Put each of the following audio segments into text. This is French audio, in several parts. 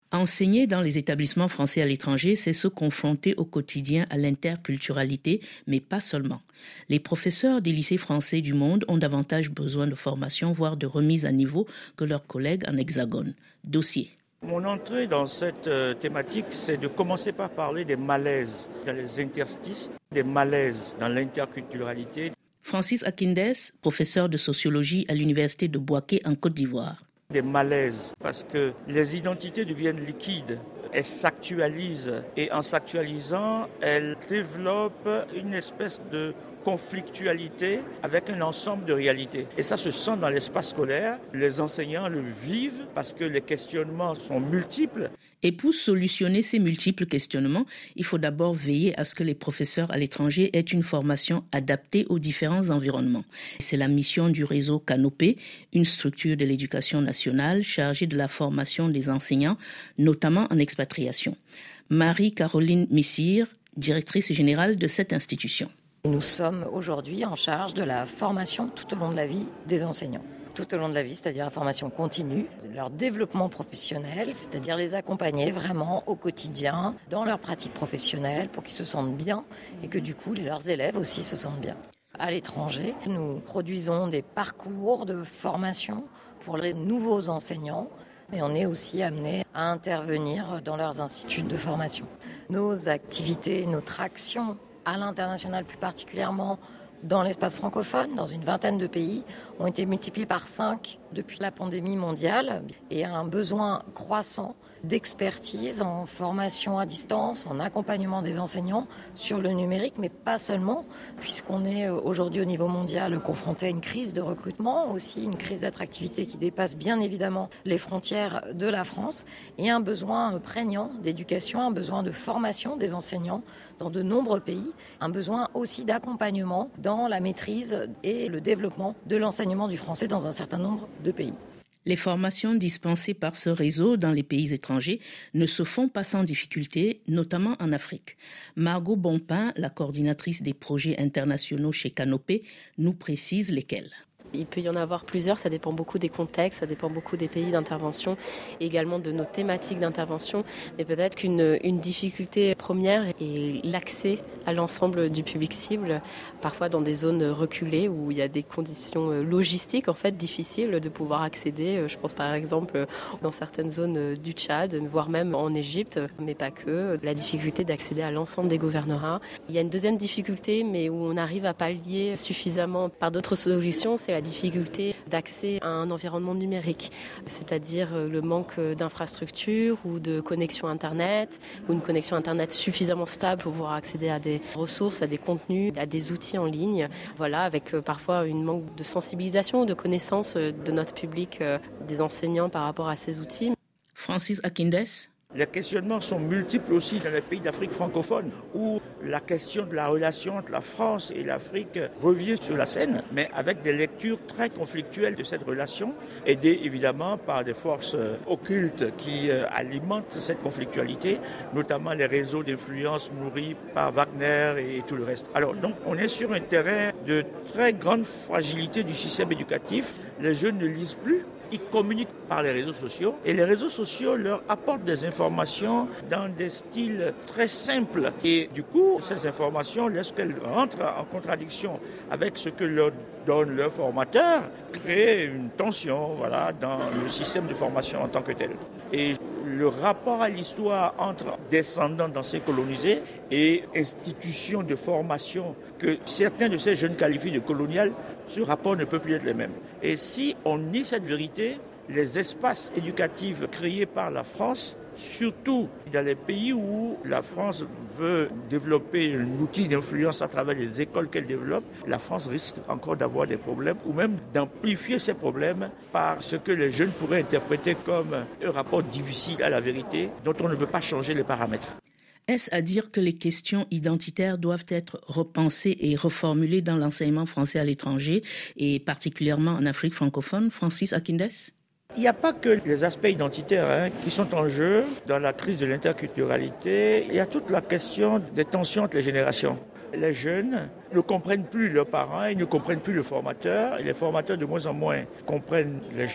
Enseigner dans les établissements français à l'étranger, c'est se confronter au quotidien à l'interculturalité, mais pas seulement. Les professeurs des lycées français du monde ont davantage besoin de formation, voire de remise à niveau que leurs collègues en hexagone. Dossier. Mon entrée dans cette thématique, c'est de commencer par parler des malaises dans les interstices, des malaises dans l'interculturalité. Francis Akindes, professeur de sociologie à l'université de Bouaké en Côte d'Ivoire. Des malaises, parce que les identités deviennent liquides. Elles s'actualisent et en s'actualisant, elles développent une espèce de conflictualité avec un ensemble de réalités. Et ça se sent dans l'espace scolaire. Les enseignants le vivent parce que les questionnements sont multiples. Et pour solutionner ces multiples questionnements, il faut d'abord veiller à ce que les professeurs à l'étranger aient une formation adaptée aux différents environnements. C'est la mission du réseau Canopé, une structure de l'éducation nationale chargée de la formation des enseignants, notamment en expatriation. Marie-Caroline Missire, directrice générale de cette institution. Nous sommes aujourd'hui en charge de la formation tout au long de la vie des enseignants. Tout au long de la vie, c'est-à-dire la formation continue, leur développement professionnel, c'est-à-dire les accompagner vraiment au quotidien dans leur pratique professionnelle pour qu'ils se sentent bien et que du coup leurs élèves aussi se sentent bien. À l'étranger, nous produisons des parcours de formation pour les nouveaux enseignants et on est aussi amené à intervenir dans leurs instituts de formation. Nos activités, notre action à l'international plus particulièrement, dans l'espace francophone, dans une vingtaine de pays, ont été multipliés par 5 depuis la pandémie mondiale et un besoin croissant d'expertise en formation à distance, en accompagnement des enseignants sur le numérique, mais pas seulement, puisqu'on est aujourd'hui au niveau mondial confronté à une crise de recrutement, aussi une crise d'attractivité qui dépasse bien évidemment les frontières de la France, et un besoin prégnant d'éducation, un besoin de formation des enseignants dans de nombreux pays, un besoin aussi d'accompagnement dans la maîtrise et le développement de l'enseignement du français dans un certain nombre de pays. Les formations dispensées par ce réseau dans les pays étrangers ne se font pas sans difficulté, notamment en Afrique. Margot Bompin, la coordinatrice des projets internationaux chez Canopé, nous précise lesquels. Il peut y en avoir plusieurs, ça dépend beaucoup des contextes, ça dépend beaucoup des pays d'intervention, et également de nos thématiques d'intervention. Mais peut-être qu'une difficulté première est l'accès à l'ensemble du public cible, parfois dans des zones reculées où il y a des conditions logistiques en fait difficiles de pouvoir accéder. Je pense par exemple dans certaines zones du Tchad, voire même en Égypte, mais pas que. La difficulté d'accéder à l'ensemble des gouvernorats. Il y a une deuxième difficulté, mais où on arrive à pallier suffisamment par d'autres solutions, c'est la difficulté d'accès à un environnement numérique, c'est-à-dire le manque d'infrastructures ou de connexion Internet, ou une connexion Internet suffisamment stable pour pouvoir accéder à des ressources, à des contenus, à des outils en ligne. Voilà, avec parfois une manque de sensibilisation, de connaissance de notre public, des enseignants par rapport à ces outils. Francis Akindes. Les questionnements sont multiples aussi dans les pays d'Afrique francophone, où la question de la relation entre la France et l'Afrique revient sur la scène, mais avec des lectures très conflictuelles de cette relation, aidées évidemment par des forces occultes qui alimentent cette conflictualité, notamment les réseaux d'influence nourris par Wagner et tout le reste. Alors donc on est sur un terrain de très grande fragilité du système éducatif. Les jeunes ne lisent plus. Ils communiquent par les réseaux sociaux et les réseaux sociaux leur apportent des informations dans des styles très simples. Et du coup, ces informations, lorsqu'elles rentrent en contradiction avec ce que leur donne leur formateur, créent une tension dans le système de formation en tant que tel. Et le rapport à l'histoire entre descendants d'anciens colonisés et institutions de formation que certains de ces jeunes qualifient de coloniales, ce rapport ne peut plus être le même. Et si on nie cette vérité, les espaces éducatifs créés par la France, surtout dans les pays où la France veut développer un outil d'influence à travers les écoles qu'elle développe, la France risque encore d'avoir des problèmes ou même d'amplifier ces problèmes par ce que les jeunes pourraient interpréter comme un rapport difficile à la vérité dont on ne veut pas changer les paramètres. Est-ce à dire que les questions identitaires doivent être repensées et reformulées dans l'enseignement français à l'étranger et particulièrement en Afrique francophone? Francis Akindes? Il n'y a pas que les aspects identitaires qui sont en jeu dans la crise de l'interculturalité. Il y a toute la question des tensions entre les générations. Les jeunes ne comprennent plus leurs parents, ils ne comprennent plus le formateur, et les formateurs de moins en moins comprennent les jeunes.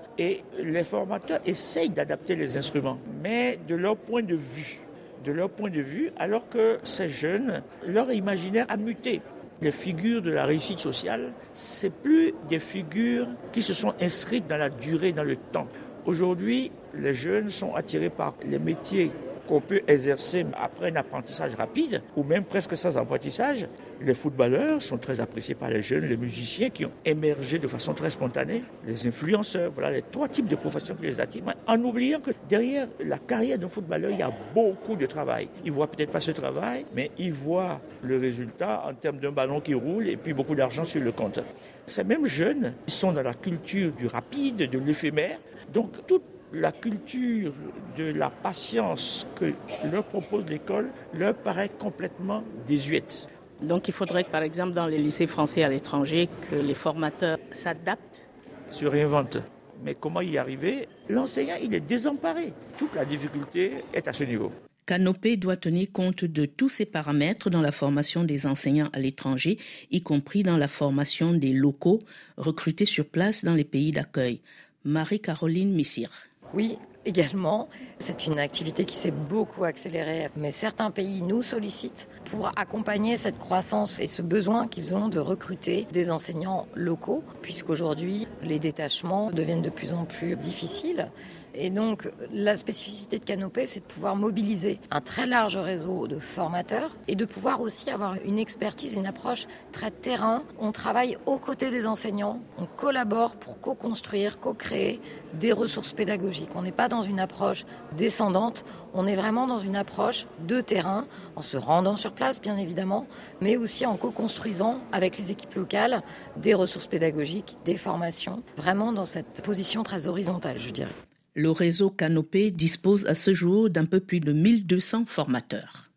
Et les formateurs essayent d'adapter les instruments, mais de leur point de vue, alors que ces jeunes, leur imaginaire a muté. Les figures de la réussite sociale, c'est plus des figures qui se sont inscrites dans la durée, dans le temps. Aujourd'hui, les jeunes sont attirés par les métiers qu'on peut exercer après un apprentissage rapide ou même presque sans apprentissage. Les footballeurs sont très appréciés par les jeunes, les musiciens qui ont émergé de façon très spontanée, les influenceurs, voilà les 3 types de professions qui les attirent, en oubliant que derrière la carrière d'un footballeur, il y a beaucoup de travail. Ils ne voient peut-être pas ce travail, mais ils voient le résultat en termes d'un ballon qui roule et puis beaucoup d'argent sur le compte. Ces mêmes jeunes, ils sont dans la culture du rapide, de l'éphémère, donc toute la culture de la patience que leur propose l'école leur paraît complètement désuète. Donc il faudrait que, par exemple, dans les lycées français à l'étranger, que les formateurs s'adaptent. Se réinventent. Mais comment y arriver? L'enseignant, il est désemparé. Toute la difficulté est à ce niveau. Canopé doit tenir compte de tous ces paramètres dans la formation des enseignants à l'étranger, y compris dans la formation des locaux recrutés sur place dans les pays d'accueil. Marie-Caroline Missire. Oui, également. C'est une activité qui s'est beaucoup accélérée, mais certains pays nous sollicitent pour accompagner cette croissance et ce besoin qu'ils ont de recruter des enseignants locaux, puisqu'aujourd'hui, les détachements deviennent de plus en plus difficiles. Et donc, la spécificité de Canopé, c'est de pouvoir mobiliser un très large réseau de formateurs et de pouvoir aussi avoir une expertise, une approche très terrain. On travaille aux côtés des enseignants, on collabore pour co-construire, co-créer des ressources pédagogiques. On n'est pas dans une approche descendante, on est vraiment dans une approche de terrain, en se rendant sur place bien évidemment, mais aussi en co-construisant avec les équipes locales des ressources pédagogiques, des formations, vraiment dans cette position très horizontale, je dirais. Le réseau Canopé dispose à ce jour d'un peu plus de 1200 formateurs.